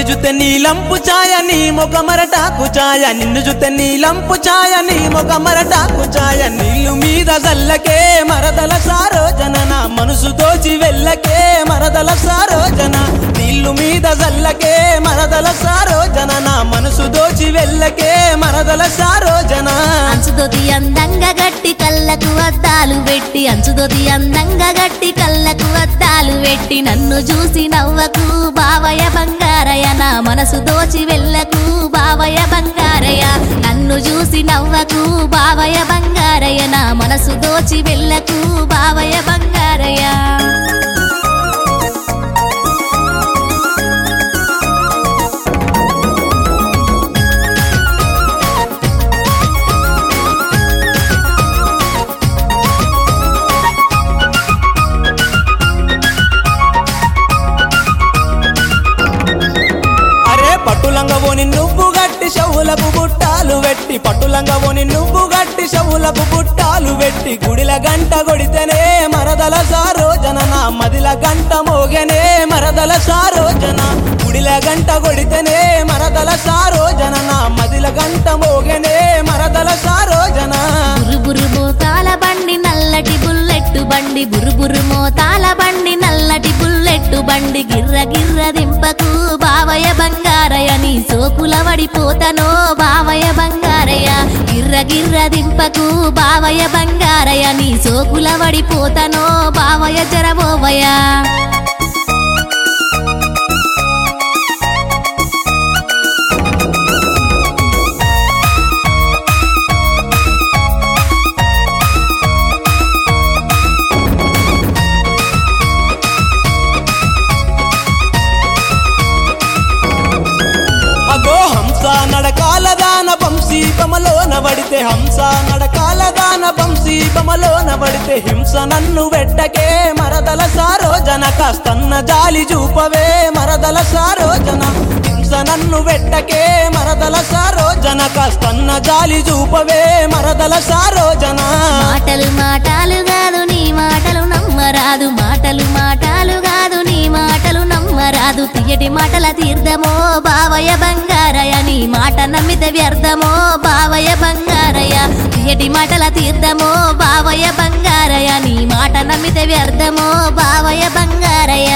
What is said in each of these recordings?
జుతే నీలంపు ఛాయ నీ మొగమరటాకు ఛాయ నిన్ను జుతే నీలంపు ఛాయ నీ మొగమరటాకు ఛాయ నీళ్ళు మీద జల్లకే మరదల సారోజన నా మనసు దోచి వెళ్ళకే మరదల సారోజన నీళ్ళు మీద జల్లకే మరదల సారోజన నా మనసు దోచి వెళ్ళకే మరదల సారోజన అంచుదొది అందంగా గట్టి కళ్ళకు అద్దాలు పెట్టి అంచుదొది అందంగా గట్టి కళ్ళకు అద్దాలు పెట్టి నన్ను చూసి నవ్వకు బావయ్య బంగారయ్య నా మనసు దోచి వెళ్ళకు బావయ్య బంగారయ్య నన్ను చూసి నవ్వకు బావయ్య బంగారయ్య నా మనసు దోచి వెళ్ళకు బావయ్య బంగారయ్య పట్టులంగవోని నువ్వు గట్టి షవులకు బుట్టాలు వెట్టి పట్టులంగవోని నువ్వు గట్టి షవులకు బుట్టాలు వెట్టి గుడిల గంట కొడితేనే మరదల సారోజన నా మదిల గంట మోగనే మరదల సారోజన గుడిల గంట కొడితేనే మరదల సారోజన నా మదిల గంట మోగనే మరదల సారోజన బురుబురు మోతాల బండి నల్లటి బుల్లెట్టు బండి బురుబురు మోతాల బండి నల్లటి బుల్లెట్టు బండి గిర్ర గిర్ర దింపకు బావయ్య బంగారయ్య నీ సోకుల వడిపోతనో బావయ్య బంగారయ్య గిర్ర గిర్ర దింపకు బావయ్య బంగారయ్య నీ సోకుల వడిపోతనో బావయ్య జరబోవయ్య నడకాల దాన వంశీ బమలోన వడితే హంస నడకాల దాన వంశీ బమలోన వడితే హింస నన్ను వెట్టకే మరదల సారోజన కాస్తన్న జాలి చూపవే మరదల సారోజన హింస నన్ను వెట్టకే మరదల సారోజన కాస్తన్న జాలి చూపవే మరదల సారోజన మాటలు మాటలు కాదు నీ మాటలు నమ్మరాదు మాటలు మాటలు కాదు నీ మాటలు నమ్మరాదు తీయటి మాటల తీర్థమో బావయ్య బంగారయ్య నీ మాట నమ్మితే వ్యర్థమో బావయ్య బంగారయ్య తీయటి మాటల తీర్థమో బావయ్య బంగారయ్య నీ మాట నమ్మితే వ్యర్థమో బావయ్య బంగారయ్య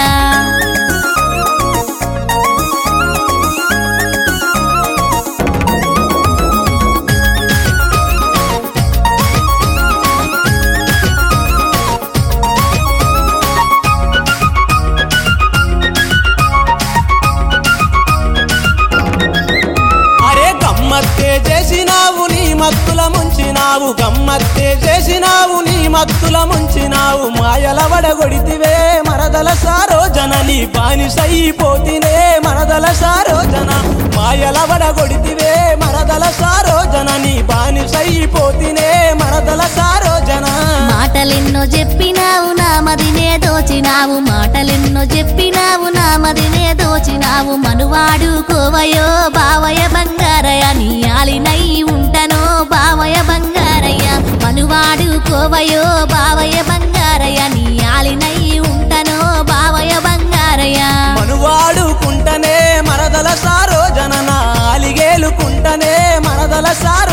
గమ్మత్తే చేసినావు నీ మత్తుల ముంచినావు గమ్మత్తే చేసినావు నీ మత్తుల ముంచినావు మాయల వడగొడితివే మరదల సారోజన నీ బానిసైపోతినే మరదల సారోజన మాయల వడగొడితివే మరదల సారోజన నీ బానిసైపోతినే మరదల సారోజన మాటలెన్నో చెప్పినావు నా మదినే దోచినావు మాటలెన్నో చెప్పినావు నా మదినే దోచినావు మనువాడు కోవయో బావయ్య బంగారయ్య నీ ఆలినై ఉంటనో బావయ్య బంగారయ్య మనువాడు కోవయో బావయ్య బంగారయ్య నీ ఆలినై ఉంటనో బావయ్య బంగారయ్య మనువాడుకుంటనే మరదల సారోజన నా ఆలిగేలుకుంటనే మరదల సారో